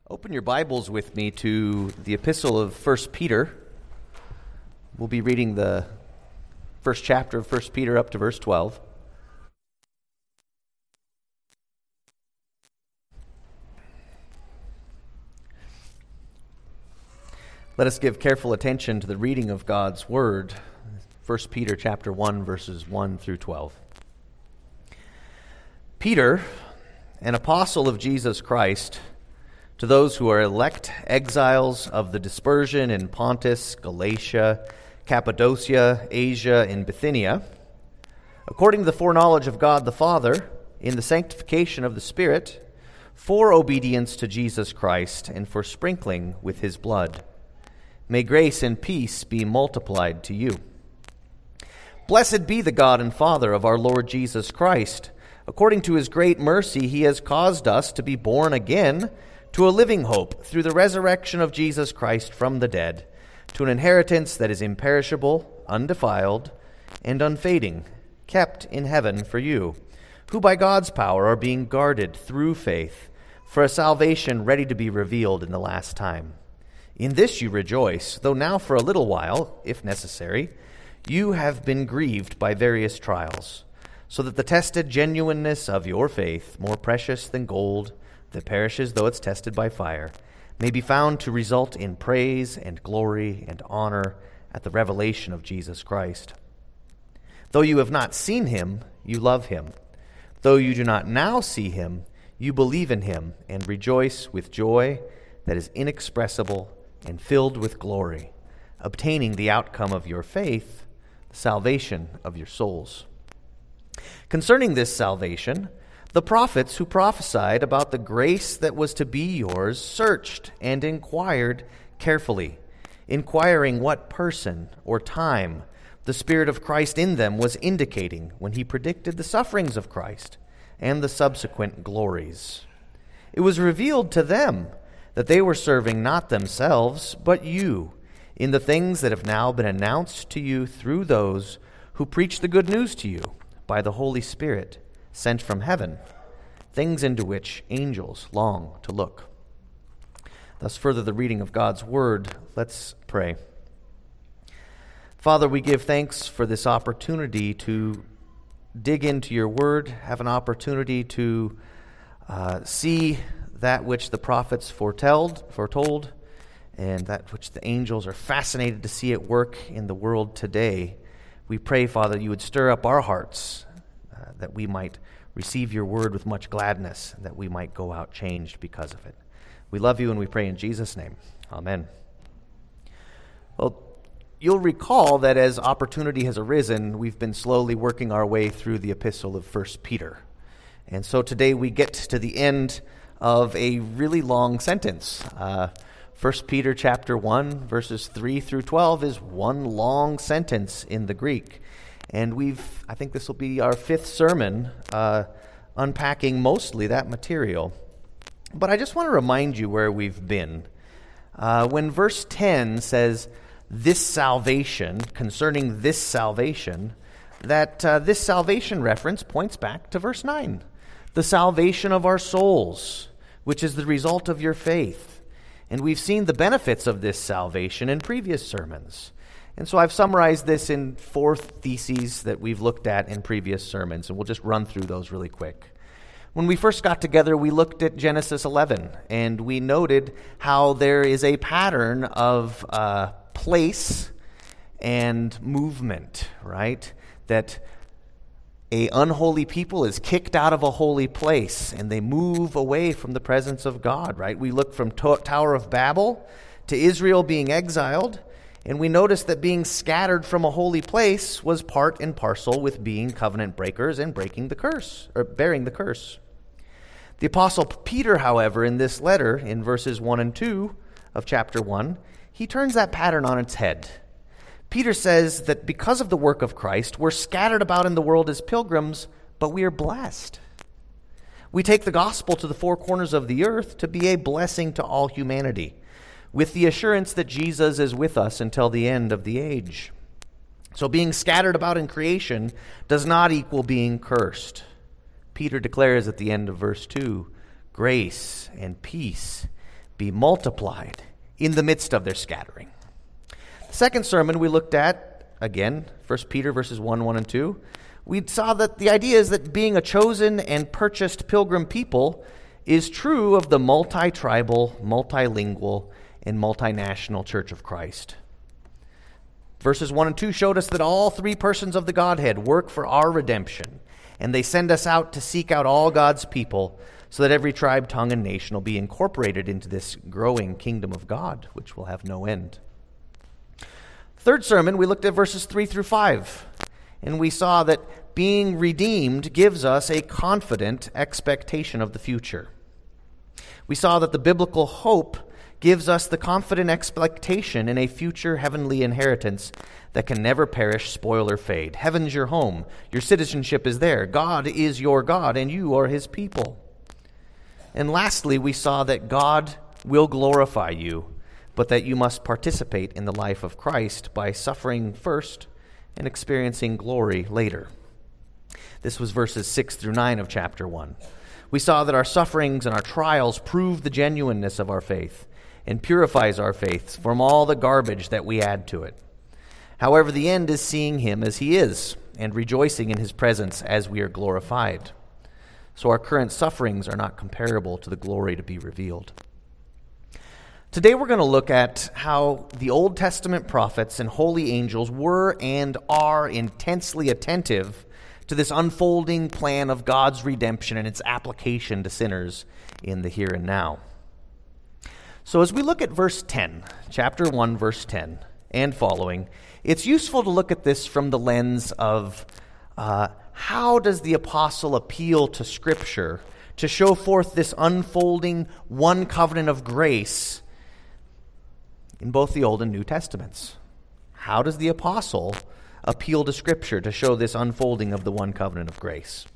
Open your Bibles with me to the epistle of 1 Peter. We'll be reading the first chapter of 1 Peter up to verse 12. Let us give careful attention to the reading of God's Word. 1 Peter chapter 1, verses 1 through 12. Peter, an apostle of Jesus Christ, to those who are elect exiles of the dispersion in Pontus, Galatia, Cappadocia, Asia, and Bithynia, according to the foreknowledge of God the Father, in the sanctification of the Spirit, for obedience to Jesus Christ, and for sprinkling with his blood. May grace and peace be multiplied to you. Blessed be the God and Father of our Lord Jesus Christ. According to his great mercy, he has caused us to be born again to a living hope through the resurrection of Jesus Christ from the dead, to an inheritance that is imperishable, undefiled, and unfading, kept in heaven for you, who by God's power are being guarded through faith for a salvation ready to be revealed in the last time. In this you rejoice, though now for a little while, if necessary, you have been grieved by various trials, so that the tested genuineness of your faith, more precious than gold, that perishes though it's tested by fire, may be found to result in praise and glory and honor at the revelation of Jesus Christ. Though you have not seen him, you love him. Though you do not now see him, you believe in him and rejoice with joy that is inexpressible and filled with glory, obtaining the outcome of your faith, the salvation of your souls. Concerning this salvation, the prophets who prophesied about the grace that was to be yours searched and inquired carefully, inquiring what person or time the Spirit of Christ in them was indicating when he predicted the sufferings of Christ and the subsequent glories. It was revealed to them that they were serving not themselves, but you, in the things that have now been announced to you through those who preach the good news to you by the Holy Spirit, sent from heaven, things into which angels long to look. Thus further the reading of God's Word. Let's pray. Father, we give thanks for this opportunity to dig into your Word, have an opportunity to see that which the prophets foretold, and that which the angels are fascinated to see at work in the world today. We pray, Father, you would stir up our hearts, that we might receive your word with much gladness, and that we might go out changed because of it. We love you and we pray in Jesus' name. Amen. Well, you'll recall that as opportunity has arisen, we've been slowly working our way through the epistle of 1 Peter. And so today we get to the end of a really long sentence. 1 Peter chapter 1, verses 3 through 12 is one long sentence in the Greek. And I think this will be our fifth sermon unpacking mostly that material. But I just want to remind you where we've been. When verse 10 says, this salvation, concerning this salvation, that this salvation reference points back to verse 9. The salvation of our souls, which is the result of your faith. And we've seen the benefits of this salvation in previous sermons. And so I've summarized this in 4 theses that we've looked at in previous sermons, and we'll just run through those really quick. When we first got together, we looked at Genesis 11, and we noted how there is a pattern of place and movement, right? That a unholy people is kicked out of a holy place, and they move away from the presence of God, right? We looked from Tower of Babel to Israel being exiled, and we noticed that being scattered from a holy place was part and parcel with being covenant breakers and breaking the curse, or bearing the curse. The Apostle Peter, however, in this letter, in verses 1 and 2 of chapter 1, he turns that pattern on its head. Peter says that because of the work of Christ, we're scattered about in the world as pilgrims, but we are blessed. We take the gospel to the 4 corners of the earth to be a blessing to all humanity, with the assurance that Jesus is with us until the end of the age. So being scattered about in creation does not equal being cursed. Peter declares at the end of verse 2, grace and peace be multiplied in the midst of their scattering. The second sermon we looked at, again, 1 Peter verses 1 and 2, we saw that the idea is that being a chosen and purchased pilgrim people is true of the multi-tribal, multilingual, and multinational Church of Christ. Verses 1 and 2 showed us that all three persons of the Godhead work for our redemption, and they send us out to seek out all God's people so that every tribe, tongue, and nation will be incorporated into this growing kingdom of God, which will have no end. Third sermon, we looked at verses 3 through 5, and we saw that being redeemed gives us a confident expectation of the future. We saw that the biblical hope gives us the confident expectation in a future heavenly inheritance that can never perish, spoil, or fade. Heaven's your home. Your citizenship is there. God is your God, and you are his people. And lastly, we saw that God will glorify you, but that you must participate in the life of Christ by suffering first and experiencing glory later. This was verses 6 through 9 of chapter 1. We saw that our sufferings and our trials prove the genuineness of our faith and purifies our faith from all the garbage that we add to it. However, the end is seeing him as he is and rejoicing in his presence as we are glorified. So our current sufferings are not comparable to the glory to be revealed. Today we're going to look at how the Old Testament prophets and holy angels were and are intensely attentive to this unfolding plan of God's redemption and its application to sinners in the here and now. So as we look at verse 10, chapter 1, verse 10, and following, it's useful to look at this from the lens of how does the apostle appeal to Scripture to show forth this unfolding one covenant of grace in both the Old and New Testaments? How does the apostle appeal to Scripture to show this unfolding of the one covenant of grace?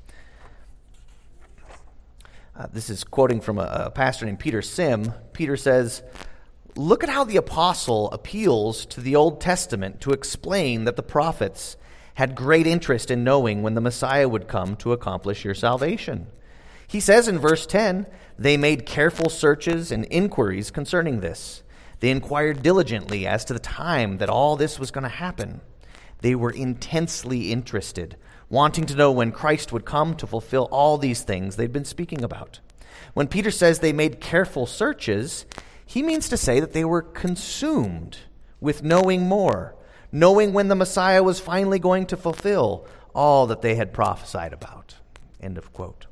This is quoting from a pastor named Peter Sim. Peter says, "Look at how the apostle appeals to the Old Testament to explain that the prophets had great interest in knowing when the Messiah would come to accomplish your salvation. He says in verse 10, they made careful searches and inquiries concerning this. They inquired diligently as to the time that all this was going to happen. They were intensely interested, wanting to know when Christ would come to fulfill all these things they'd been speaking about." When Peter says they made careful searches, he means to say that they were consumed with knowing more, knowing when the Messiah was finally going to fulfill all that they had prophesied about. End of quote.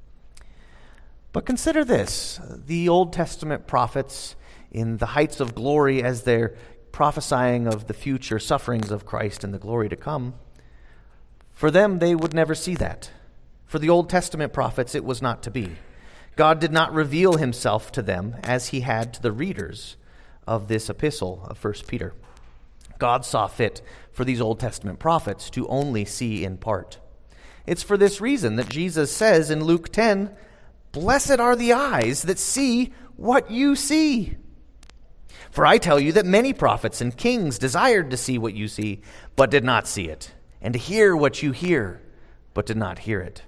But consider this, the Old Testament prophets in the heights of glory as they're prophesying of the future sufferings of Christ and the glory to come, for them, they would never see that. For the Old Testament prophets, it was not to be. God did not reveal himself to them as he had to the readers of this epistle of 1 Peter. God saw fit for these Old Testament prophets to only see in part. It's for this reason that Jesus says in Luke 10, "Blessed are the eyes that see what you see. For I tell you that many prophets and kings desired to see what you see, but did not see it, and to hear what you hear, but did not hear it."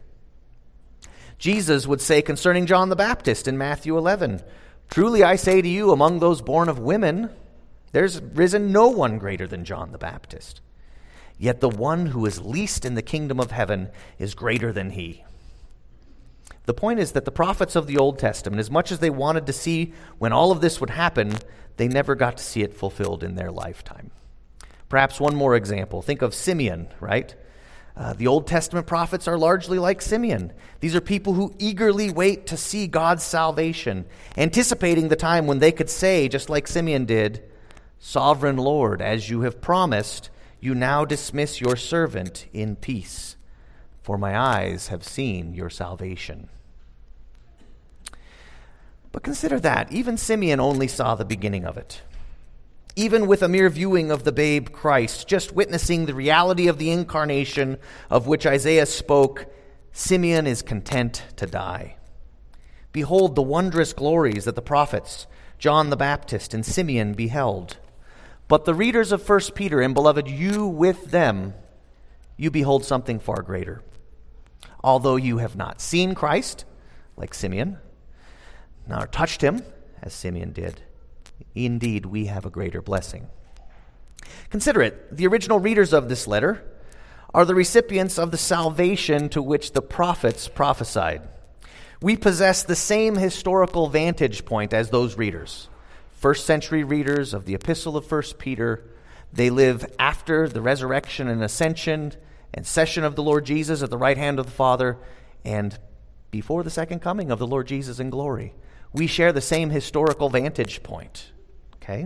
Jesus would say concerning John the Baptist in Matthew 11, "Truly I say to you, among those born of women, there's risen no one greater than John the Baptist. Yet the one who is least in the kingdom of heaven is greater than he." The point is that the prophets of the Old Testament, as much as they wanted to see when all of this would happen, they never got to see it fulfilled in their lifetime. Perhaps one more example. Think of Simeon, right? The Old Testament prophets are largely like Simeon. These are people who eagerly wait to see God's salvation, anticipating the time when they could say, just like Simeon did, "Sovereign Lord, as you have promised, you now dismiss your servant in peace, for my eyes have seen your salvation." But consider that, even Simeon only saw the beginning of it. Even with a mere viewing of the babe Christ, just witnessing the reality of the incarnation of which Isaiah spoke, Simeon is content to die. Behold the wondrous glories that the prophets, John the Baptist and Simeon, beheld. But the readers of 1 Peter, and beloved, you with them, you behold something far greater. Although you have not seen Christ, like Simeon, nor touched him, as Simeon did. Indeed, we have a greater blessing. Consider it. The original readers of this letter are the recipients of the salvation to which the prophets prophesied. We possess the same historical vantage point as those readers. First century readers of the epistle of 1 Peter, they live after the resurrection and ascension and session of the Lord Jesus at the right hand of the Father and before the second coming of the Lord Jesus in glory. We share the same historical vantage point. Okay?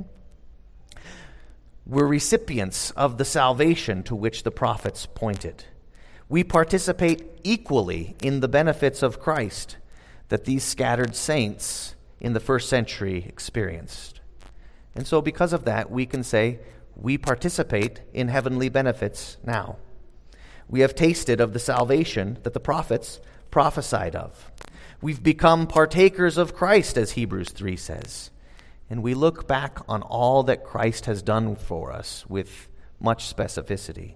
We're recipients of the salvation to which the prophets pointed. We participate equally in the benefits of Christ that these scattered saints in the first century experienced. And so because of that, we can say we participate in heavenly benefits now. We have tasted of the salvation that the prophets prophesied of. We've become partakers of Christ, as Hebrews 3 says. And we look back on all that Christ has done for us with much specificity.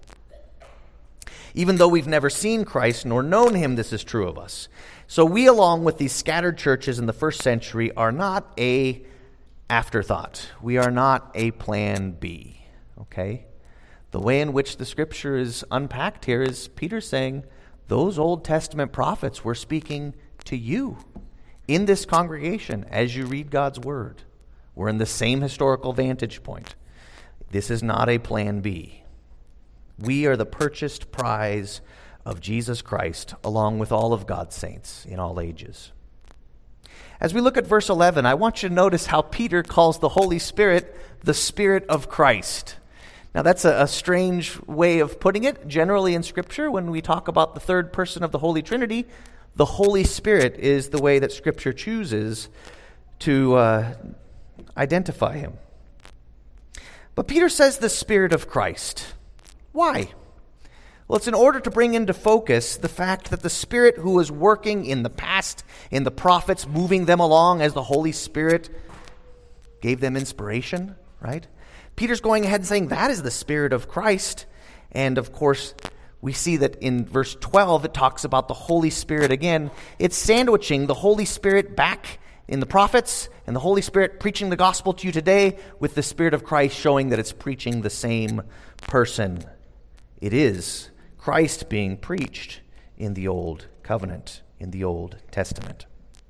Even though we've never seen Christ nor known him, this is true of us. So we, along with these scattered churches in the first century, are not a afterthought. We are not a plan B. Okay? The way in which the scripture is unpacked here is Peter saying, those Old Testament prophets were speaking to you in this congregation as you read God's word. We're in the same historical vantage point. This is not a plan B. We are the purchased prize of Jesus Christ, along with all of God's saints in all ages. As we look at verse 11, I want you to notice how Peter calls the Holy Spirit the Spirit of Christ. Now, that's a strange way of putting it. Generally in Scripture, when we talk about the third person of the Holy Trinity, the Holy Spirit is the way that Scripture chooses to identify him. But Peter says the Spirit of Christ. Why? Well, it's in order to bring into focus the fact that the Spirit who was working in the past, in the prophets, moving them along as the Holy Spirit gave them inspiration, right? Peter's going ahead and saying that is the Spirit of Christ. And of course, we see that in verse 12, it talks about the Holy Spirit again. It's sandwiching the Holy Spirit back in the prophets and the Holy Spirit preaching the gospel to you today with the Spirit of Christ showing that it's preaching the same person. It is Christ being preached in the Old Covenant, in the Old Testament.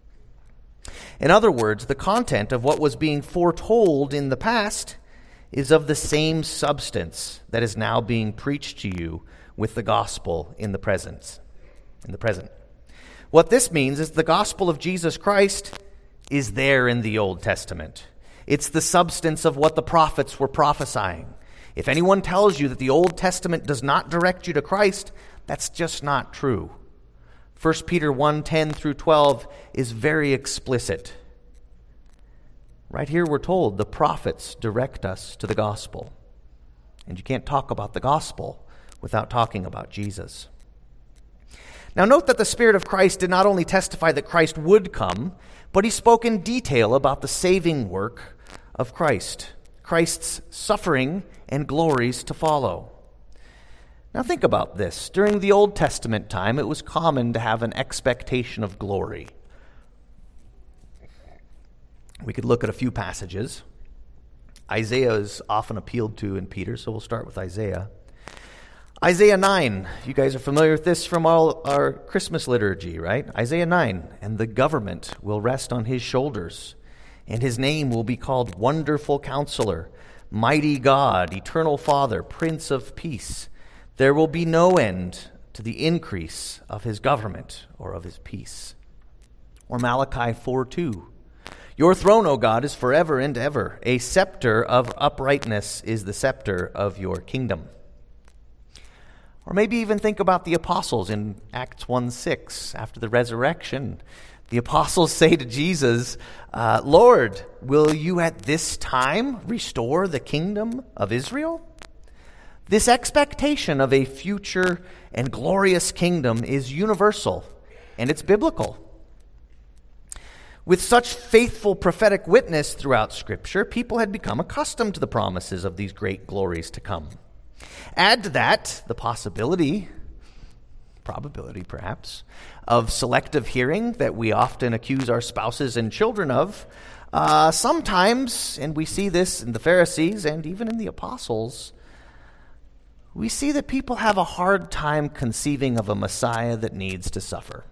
In other words, the content of what was being foretold in the past is of the same substance that is now being preached to you with the gospel in the present. What this means is the gospel of Jesus Christ is there in the Old Testament. It's the substance of what the prophets were prophesying. If anyone tells you that the Old Testament does not direct you to Christ, that's just not true. 1 Peter 1:10 through 12 is very explicit. Right here we're told the prophets direct us to the gospel. And you can't talk about the gospel without talking about Jesus. Now note that the Spirit of Christ did not only testify that Christ would come, but he spoke in detail about the saving work of Christ, Christ's suffering and glories to follow. Now think about this. During the Old Testament time, it was common to have an expectation of glory. We could look at a few passages. Isaiah is often appealed to in Peter, so we'll start with Isaiah. Isaiah 9, you guys are familiar with this from all our Christmas liturgy, right? Isaiah 9, and the government will rest on his shoulders, and his name will be called Wonderful Counselor, Mighty God, Eternal Father, Prince of Peace. There will be no end to the increase of his government or of his peace. Or Malachi 4:2. Your throne, O God, is forever and ever. A scepter of uprightness is the scepter of your kingdom. Or maybe even think about the apostles in Acts 1:6. After the resurrection, the apostles say to Jesus, Lord, will you at this time restore the kingdom of Israel? This expectation of a future and glorious kingdom is universal, and it's biblical. With such faithful prophetic witness throughout Scripture, people had become accustomed to the promises of these great glories to come. Add to that the probability perhaps, of selective hearing that we often accuse our spouses and children of. Sometimes, and we see this in the Pharisees and even in the apostles, we see that people have a hard time conceiving of a Messiah that needs to suffer.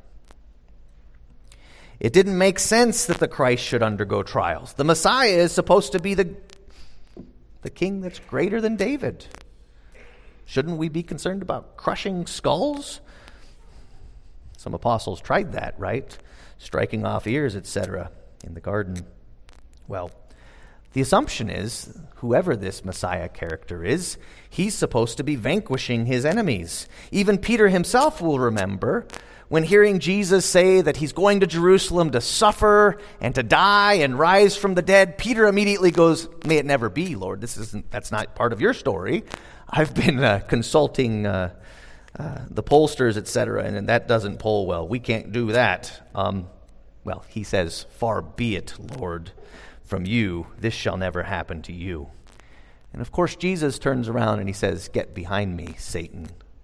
It didn't make sense that the Christ should undergo trials. The Messiah is supposed to be the king that's greater than David. Shouldn't we be concerned about crushing skulls? Some apostles tried that, right? Striking off ears, etc., in the garden. Well, the assumption is, whoever this Messiah character is, he's supposed to be vanquishing his enemies. Even Peter himself will remember when hearing Jesus say that he's going to Jerusalem to suffer and to die and rise from the dead. Peter immediately goes, "May it never be, Lord. That's not part of your story. I've been consulting the pollsters, etc., and that doesn't poll well. We can't do that." Well, he says, "Far be it, Lord, from you. This shall never happen to you." And of course, Jesus turns around and he says, "Get behind me, Satan."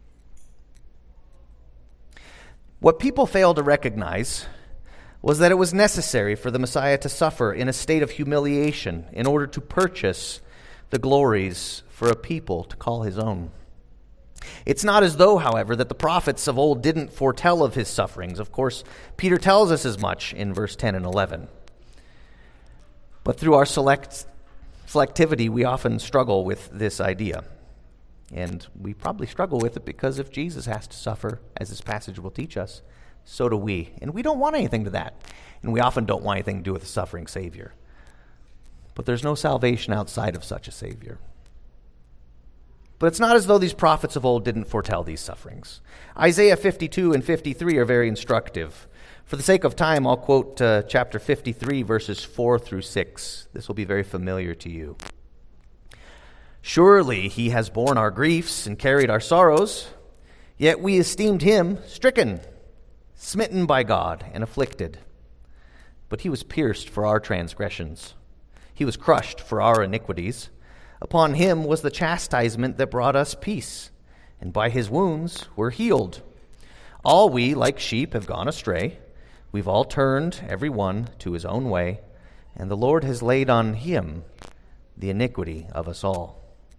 What people fail to recognize was that it was necessary for the Messiah to suffer in a state of humiliation in order to purchase the glories for a people to call his own. It's not as though, however, that the prophets of old didn't foretell of his sufferings. Of course, Peter tells us as much in verse 10 and 11. But through our selectivity, we often struggle with this idea. And we probably struggle with it because if Jesus has to suffer, as this passage will teach us, so do we. And we don't want anything to that. And we often don't want anything to do with a suffering Savior. But there's no salvation outside of such a Savior. But it's not as though these prophets of old didn't foretell these sufferings. Isaiah 52 and 53 are very instructive. For the sake of time, I'll quote chapter 53, verses 4 through 6. This will be very familiar to you. "Surely he has borne our griefs and carried our sorrows, yet we esteemed him stricken, smitten by God, and afflicted. But he was pierced for our transgressions. He was crushed for our iniquities. Upon him was the chastisement that brought us peace, and by his wounds we're healed. All we, like sheep, have gone astray. We've all turned, every one, to his own way, and the Lord has laid on him the iniquity of us all."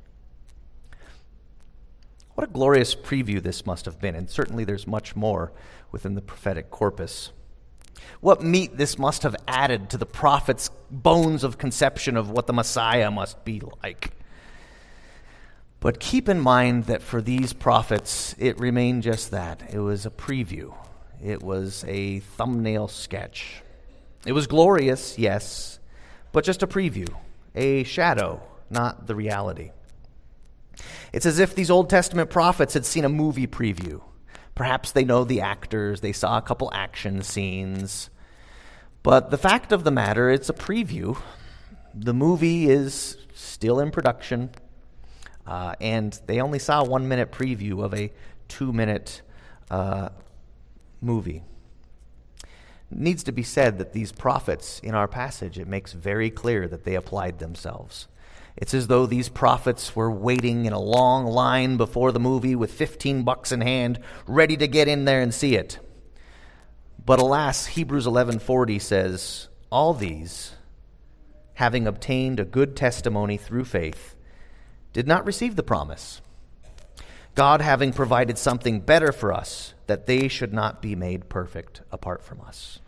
What a glorious preview this must have been, and certainly there's much more within the prophetic corpus. What meat this must have added to the prophet's bones of conception of what the Messiah must be like. But keep in mind that for these prophets, it remained just that. It was a preview. It was a thumbnail sketch. It was glorious, yes, but just a preview, a shadow, not the reality. It's as if these Old Testament prophets had seen a movie preview. Perhaps they know the actors, they saw a couple action scenes. But the fact of the matter, it's a preview. The movie is still in production, and they only saw a 1-minute preview of a 2-minute movie. It needs to be said that these prophets in our passage, it makes very clear that they applied themselves. It's as though these prophets were waiting in a long line before the movie with $15 in hand, ready to get in there and see it. But alas, Hebrews 11:40 says, "All these, having obtained a good testimony through faith, did not receive the promise. God having provided something better for us, that they should not be made perfect apart from us."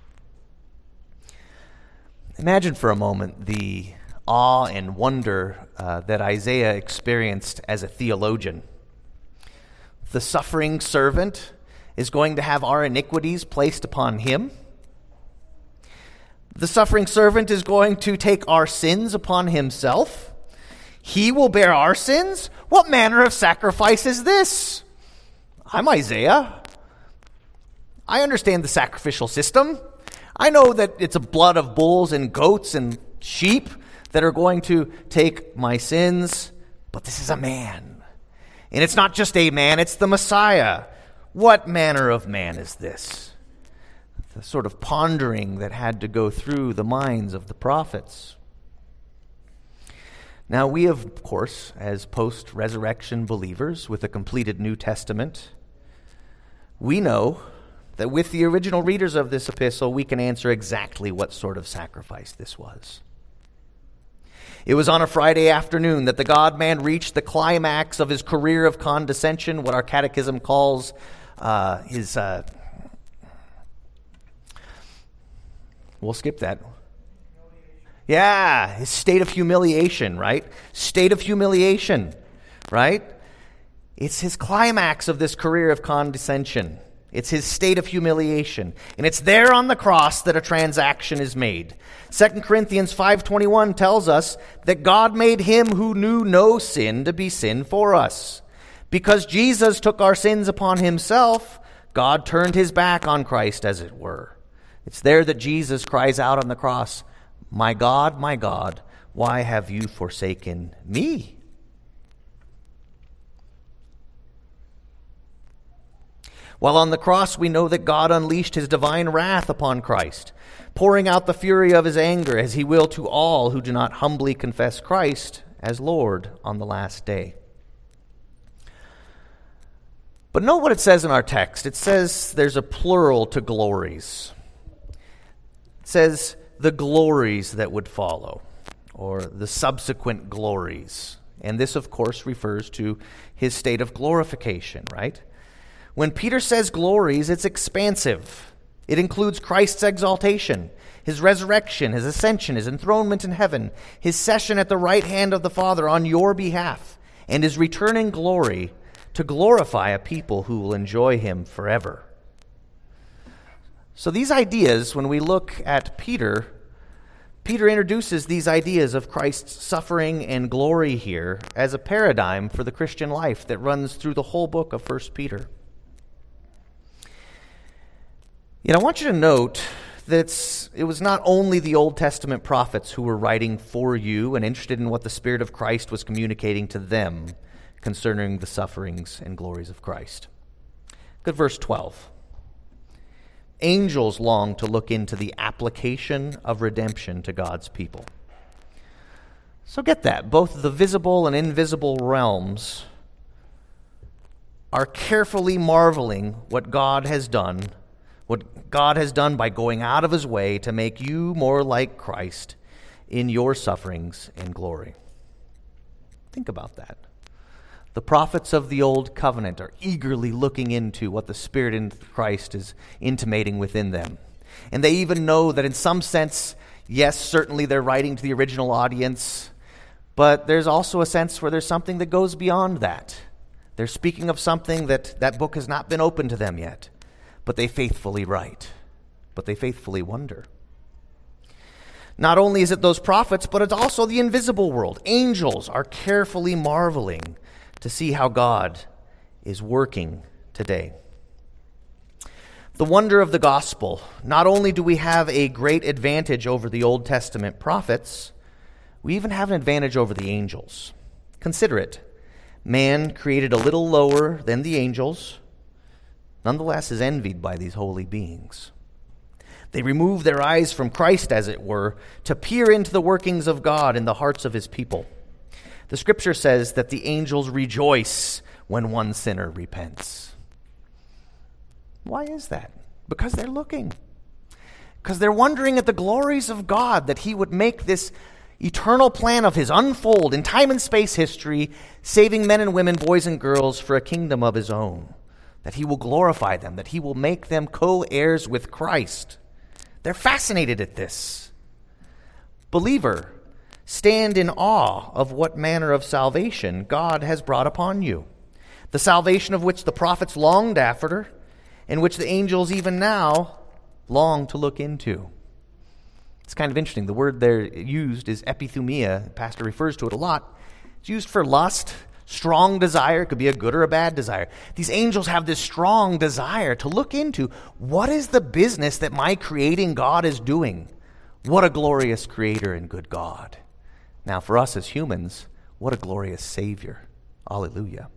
Imagine for a moment the awe and wonder that Isaiah experienced as a theologian. The suffering servant is going to have our iniquities placed upon him. The suffering servant is going to take our sins upon himself. He will bear our sins? What manner of sacrifice is this? I'm Isaiah. I understand the sacrificial system. I know that it's a blood of bulls and goats and sheep that are going to take my sins, but this is a man. And it's not just a man, it's the Messiah. What manner of man is this? The sort of pondering that had to go through the minds of the prophets. Now we, of course, as post-resurrection believers with a completed New Testament, we know that with the original readers of this epistle, we can answer exactly what sort of sacrifice this was. It was on a Friday afternoon that the God-man reached the climax of his career of condescension, what our catechism calls we'll skip that. Yeah, his state of humiliation, right? State of humiliation, right? It's his climax of this career of condescension. It's his state of humiliation. And it's there on the cross that a transaction is made. 2 Corinthians 5:21 tells us that God made him who knew no sin to be sin for us. Because Jesus took our sins upon himself, God turned his back on Christ, as it were. It's there that Jesus cries out on the cross, my God, why have you forsaken me?" While on the cross, we know that God unleashed his divine wrath upon Christ, pouring out the fury of his anger as he will to all who do not humbly confess Christ as Lord on the last day. But note what it says in our text. It says there's a plural to glories. It says the glories that would follow, or the subsequent glories. And this, of course, refers to his state of glorification, right? When Peter says glories, it's expansive. It includes Christ's exaltation, his resurrection, his ascension, his enthronement in heaven, his session at the right hand of the Father on your behalf, and his return in glory to glorify a people who will enjoy him forever. So these ideas, when we look at Peter introduces these ideas of Christ's suffering and glory here as a paradigm for the Christian life that runs through the whole book of 1 Peter. Yet I want you to note that it was not only the Old Testament prophets who were writing for you and interested in what the Spirit of Christ was communicating to them concerning the sufferings and glories of Christ. Look at verse 12. Angels long to look into the application of redemption to God's people. So get that. Both the visible and invisible realms are carefully marveling what God has done by going out of his way to make you more like Christ in your sufferings and glory. Think about that. The prophets of the Old Covenant are eagerly looking into what the Spirit in Christ is intimating within them. And they even know that in some sense, yes, certainly they're writing to the original audience, but there's also a sense where there's something that goes beyond that. They're speaking of something that book has not been open to them yet. But they faithfully write. But they faithfully wonder. Not only is it those prophets, but it's also the invisible world. Angels are carefully marveling to see how God is working today. The wonder of the gospel. Not only do we have a great advantage over the Old Testament prophets, we even have an advantage over the angels. Consider it. Man, created a little lower than the angels, nonetheless is envied by these holy beings. They remove their eyes from Christ, as it were, to peer into the workings of God in the hearts of his people. The Scripture says that the angels rejoice when one sinner repents. Why is that? Because they're looking. Because they're wondering at the glories of God, that he would make this eternal plan of his unfold in time and space history, saving men and women, boys and girls, for a kingdom of his own. That he will glorify them, that he will make them co-heirs with Christ. They're fascinated at this. Believer, stand in awe of what manner of salvation God has brought upon you. The salvation of which the prophets longed after, and which the angels even now long to look into. It's kind of interesting. The word there used is epithumia. The pastor refers to it a lot. It's used for lust, strong desire. It could be a good or a bad desire. These angels have this strong desire to look into what is the business that my creating God is doing. What a glorious creator and good God. Now for us as humans, what a glorious Savior. Hallelujah.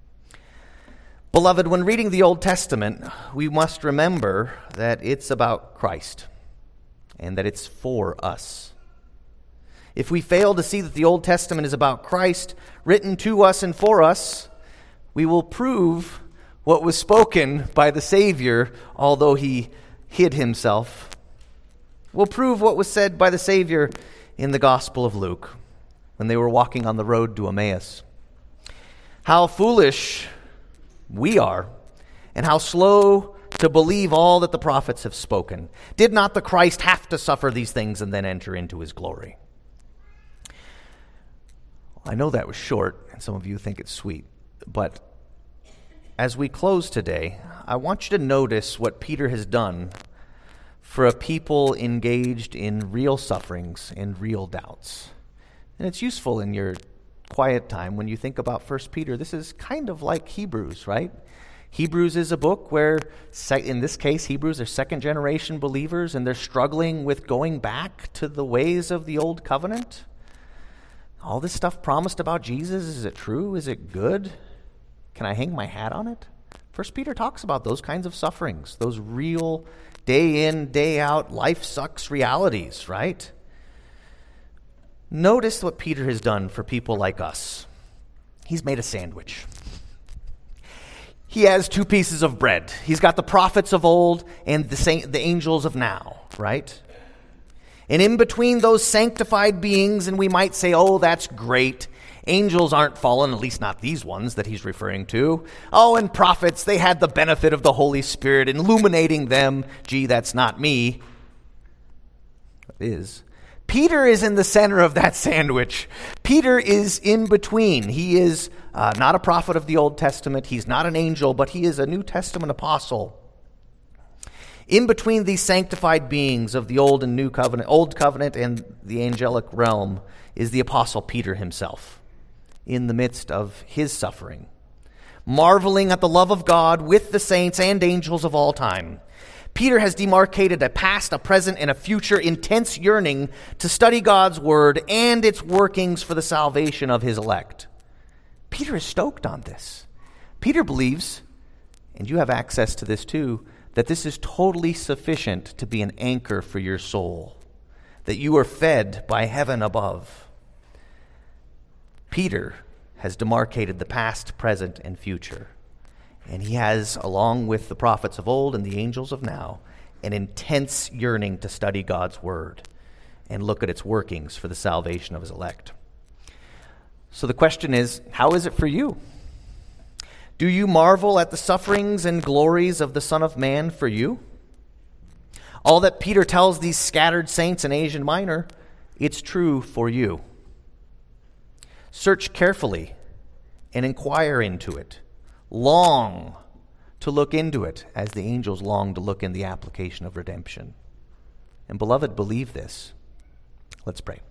Beloved, when reading the Old Testament, we must remember that it's about Christ and that it's for us. If we fail to see that the Old Testament is about Christ, written to us and for us, we will prove what was spoken by the Savior, although he hid himself. We'll prove what was said by the Savior in the Gospel of Luke when they were walking on the road to Emmaus. How foolish we are, and how slow to believe all that the prophets have spoken. Did not the Christ have to suffer these things and then enter into his glory? I know that was short, and some of you think it's sweet, but as we close today, I want you to notice what Peter has done for a people engaged in real sufferings and real doubts. And it's useful in your quiet time when you think about 1 Peter. This is kind of like Hebrews, right? Hebrews is a book where, in this case, Hebrews are second-generation believers, and they're struggling with going back to the ways of the old covenant. All this stuff promised about Jesus, is it true? Is it good? Can I hang my hat on it? 1 Peter talks about those kinds of sufferings, those real day in, day out, life sucks realities, right? Notice what Peter has done for people like us. He's made a sandwich. He has 2 pieces of bread. He's got the prophets of old and the angels of now, right? And in between those sanctified beings, and we might say, oh, that's great. Angels aren't fallen, at least not these ones that he's referring to. Oh, and prophets, they had the benefit of the Holy Spirit illuminating them. Gee, that's not me. It is. Peter is in the center of that sandwich. Peter is in between. He is not a prophet of the Old Testament. He's not an angel, but he is a New Testament apostle. In between these sanctified beings of the Old and New Covenant, Old Covenant and the angelic realm, is the apostle Peter himself, in the midst of his suffering, marveling at the love of God with the saints and angels of all time. Peter has demarcated a past, a present, and a future intense yearning to study God's word and its workings for the salvation of his elect. Peter is stoked on this. Peter believes, and you have access to this too, that this is totally sufficient to be an anchor for your soul, that you are fed by heaven above. Peter has demarcated the past, present, and future. And he has, along with the prophets of old and the angels of now, an intense yearning to study God's word and look at its workings for the salvation of his elect. So the question is, how is it for you? Do you marvel at the sufferings and glories of the Son of Man for you? All that Peter tells these scattered saints in Asia Minor, it's true for you. Search carefully and inquire into it. Long to look into it as the angels long to look in the application of redemption. And beloved, believe this. Let's pray.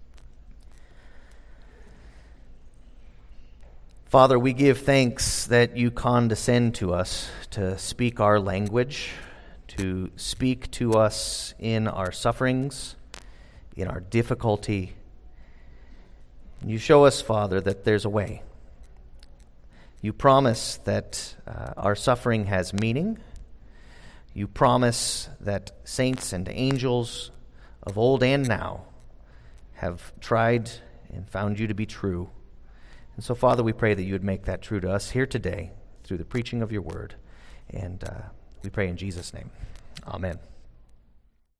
Father, we give thanks that you condescend to us to speak our language, to speak to us in our sufferings, in our difficulty. You show us, Father, that there's a way. You promise that our suffering has meaning. You promise that saints and angels of old and now have tried and found you to be true. And so, Father, we pray that you would make that true to us here today through the preaching of your word. And we pray in Jesus' name. Amen.